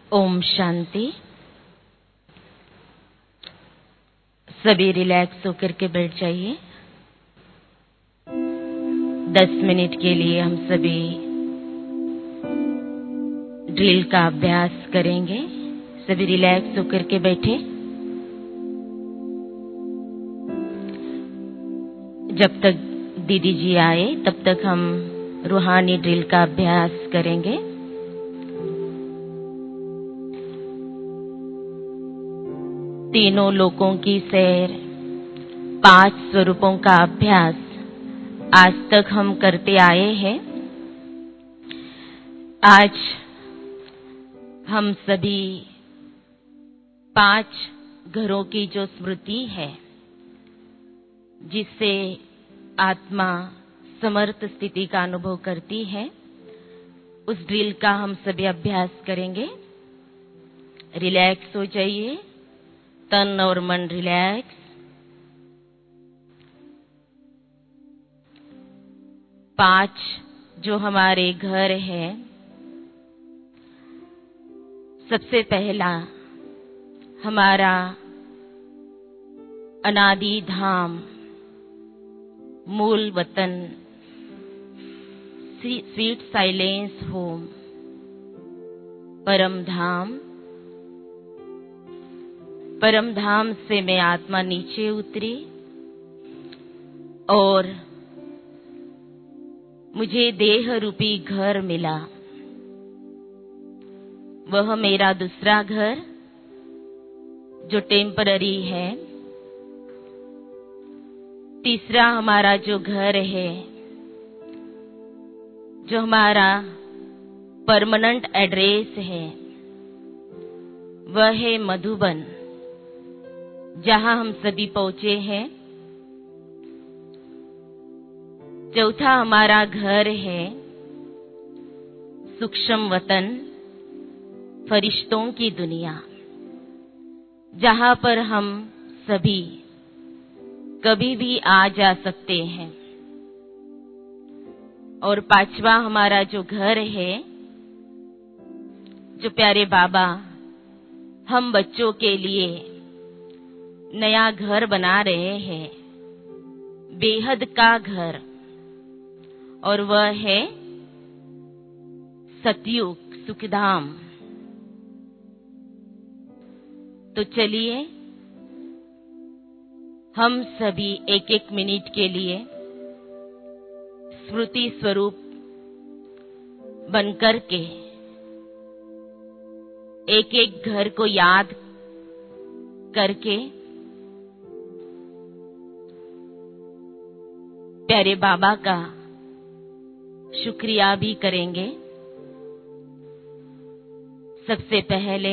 ओम शांति। सभी रिलैक्स होकर के बैठ जाइए। 10 मिनट के लिए हम सभी ड्रिल का अभ्यास करेंगे। सभी रिलैक्स होकर के बैठे। जब तक दीदी जी आए तब तक हम रूहानी ड्रिल का अभ्यास करेंगे। तीनों लोकों की सैर, 5 स्वरूपों का अभ्यास आज तक हम करते आए हैं। आज हम सभी 5 घरों की जो स्मृति है, जिससे आत्मा समर्थ स्थिति का अनुभव करती है, उस ड्रिल का हम सभी अभ्यास करेंगे। रिलैक्स हो जाइए, तन और मन रिलैक्स। पांच जो हमारे घर है, सबसे पहला हमारा अनादि धाम, मूल वतन, स्वीट साइलेंस होम, परम धाम। परम धाम से मैं आत्मा नीचे उतरी और मुझे देह रूपी घर मिला। वह मेरा दूसरा घर जो टेम्पररी है। तीसरा हमारा जो घर है, जो हमारा परमानेंट एड्रेस है, वह है मधुबन, जहां हम सभी पहुंचे हैं। चौथा हमारा घर है सूक्ष्म वतन, फरिश्तों की दुनिया, जहां पर हम सभी कभी भी आ जा सकते हैं। और पांचवा हमारा जो घर है, जो प्यारे बाबा हम बच्चों के लिए नया घर बना रहे हैं, बेहद का घर, और वह है सतयुग सुखधाम। तो चलिए हम सभी एक एक मिनट के लिए स्मृति स्वरूप बनकर के एक एक घर को याद करके प्यारे बाबा का शुक्रिया भी करेंगे। सबसे पहले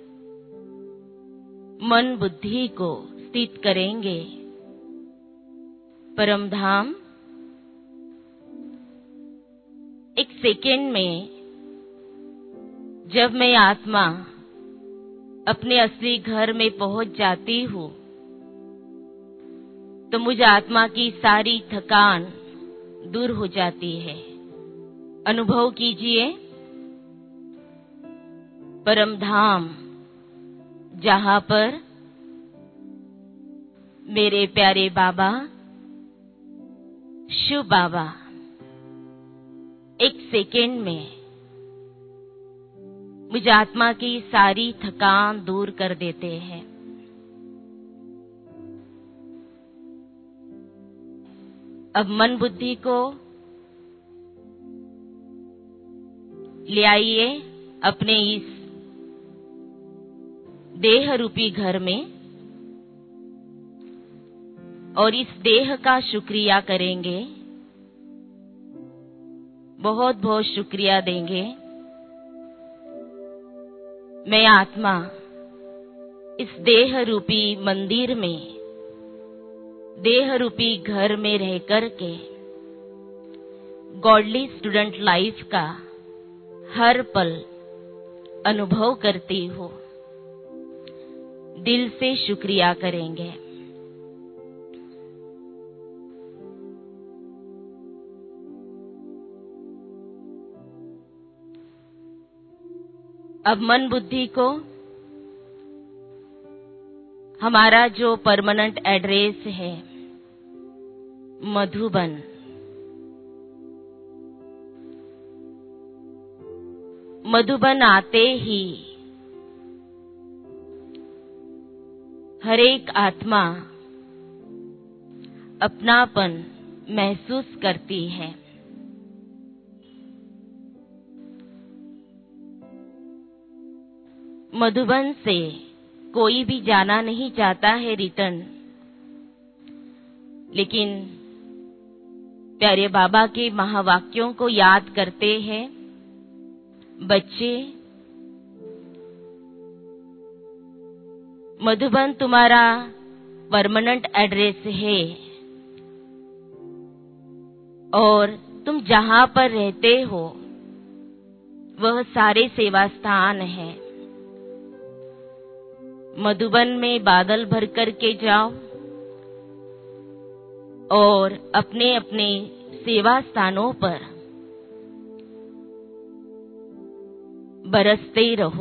मन बुद्धि को स्थित करेंगे। परम धाम, एक सेकेंड में जब मैं आत्मा अपने असली घर में पहुंच जाती हूँ, तो मुझे आत्मा की सारी थकान दूर हो जाती है। अनुभव कीजिए परम धाम, जहां पर मेरे प्यारे बाबा शिव बाबा एक सेकेंड में मुझे आत्मा की सारी थकान दूर कर देते हैं। अब मन बुद्धि को ले आइए अपने इस देह रूपी घर में, और इस देह का शुक्रिया करेंगे। बहुत बहुत शुक्रिया देंगे। मैं आत्मा इस देह रूपी मंदिर में, देह रूपी घर में रह करके गॉडली स्टूडेंट लाइफ का हर पल अनुभव करती हूँ। दिल से शुक्रिया करेंगे। अब मन बुद्धि को हमारा जो परमानेंट एड्रेस है मधुबन, मधुबन आते ही हर एक आत्मा अपनापन महसूस करती है। मधुबन से कोई भी जाना नहीं चाहता है रिटर्न, लेकिन प्यारे बाबा के महावाक्यों को याद करते हैं बच्चे। मधुबन तुम्हारा परमानेंट एड्रेस है और तुम जहां पर रहते हो वह सारे सेवा स्थान है। मधुबन में बादल भर कर के जाओ और अपने अपने सेवा स्थानों पर बरसते रहो।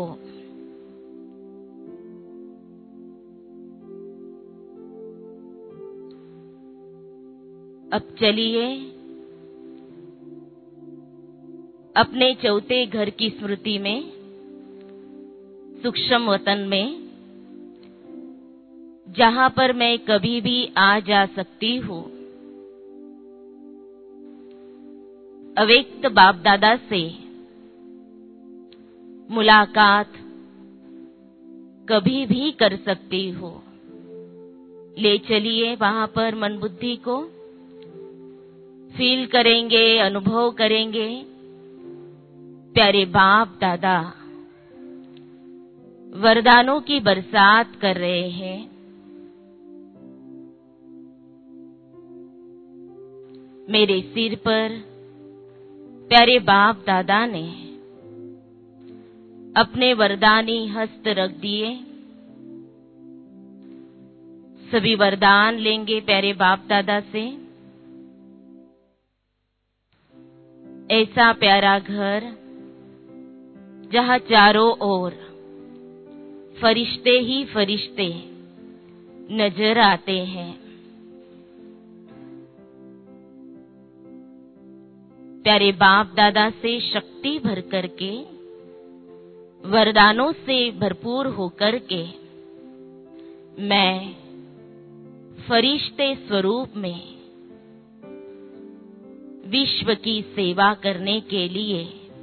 अब चलिए अपने चौथे घर की स्मृति में, सूक्ष्म वतन में, जहां पर मैं कभी भी आ जा सकती हूं, अव्यक्त बाप दादा से मुलाकात कभी भी कर सकती हो। ले चलिए वहां पर मन बुद्धि को, फील करेंगे, अनुभव करेंगे प्यारे बाप दादा वरदानों की बरसात कर रहे हैं। मेरे सिर पर प्यारे बाप दादा ने अपने वरदानी हस्त रख दिए। सभी वरदान लेंगे प्यारे बाप दादा से। ऐसा प्यारा घर जहां चारों ओर फरिश्ते ही फरिश्ते नजर आते हैं। प्यारे बाप दादा से शक्ति भर करके, वरदानों से भरपूर होकर के मैं फरिश्ते स्वरूप में विश्व की सेवा करने के लिए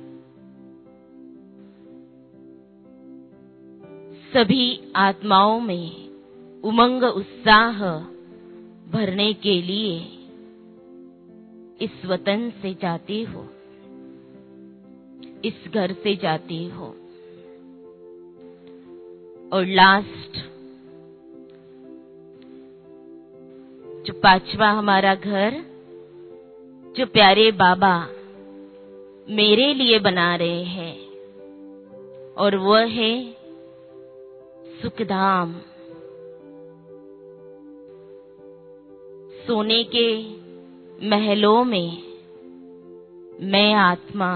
सभी आत्माओं में उमंग उत्साह भरने के लिए इस वतन से जाती हो, इस घर से जाती हो। और लास्ट जो पांचवा हमारा घर, जो प्यारे बाबा मेरे लिए बना रहे हैं, और वह है सुखधाम। सोने के महलों में मैं आत्मा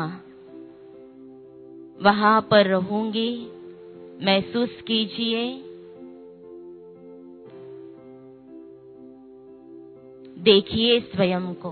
वहां पर रहूंगी। महसूस कीजिए, देखिए स्वयं को।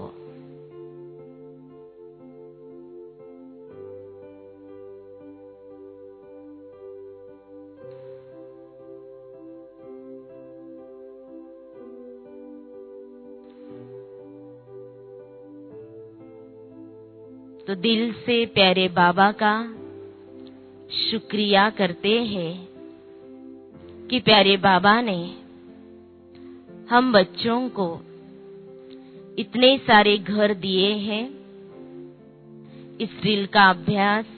तो दिल से प्यारे बाबा का शुक्रिया करते हैं कि प्यारे बाबा ने हम बच्चों को इतने सारे घर दिए हैं। इस ड्रिल का अभ्यास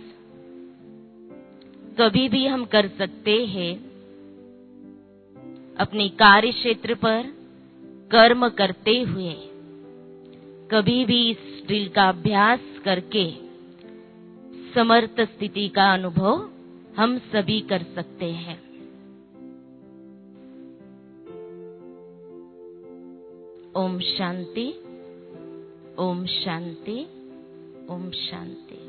कभी भी हम कर सकते हैं। अपने कार्य क्षेत्र पर कर्म करते हुए कभी भी इस ड्रिल का अभ्यास करके समर्थ स्थिति का अनुभव हम सभी कर सकते हैं। ओम शांति, ओम शांति, ओम शांति।